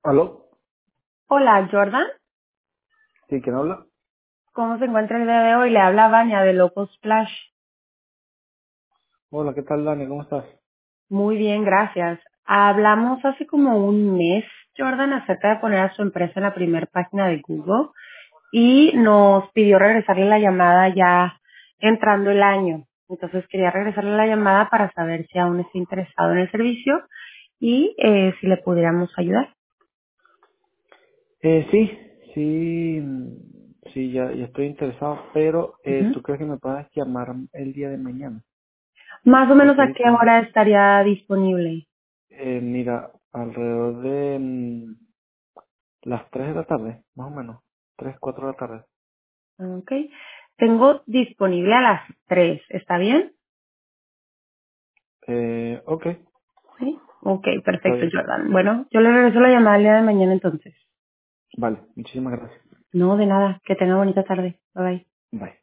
¿Aló? Hola, Jordan. ¿Sí, quién habla? ¿Cómo se encuentra el día de hoy? Le habla Vania de Locos Splash. Hola, ¿qué tal, Dani? ¿Cómo estás? Muy bien, gracias. Hablamos hace como un mes, Jordan, acerca de poner a su empresa en la primera página de Google y nos pidió regresarle la llamada ya entrando el año. Entonces quería regresarle la llamada para saber si aún está interesado en el servicio y si le pudiéramos ayudar. Sí, sí, sí, ya estoy interesado, pero Ujú. ¿tú crees que me puedas llamar el día de mañana? Más o menos Porque a qué ahorita, hora estaría disponible. mira, alrededor de las 3 de la tarde, más o menos, 3, 4 de la tarde. Ok. Tengo disponible a las 3. ¿Está bien? Ok, Sí. Ok, está perfecto, bien. Jordan. Bueno, yo le regreso la llamada el día de mañana entonces. Vale, muchísimas gracias. No, de nada. Que tenga bonita tarde. Bye bye. Bye.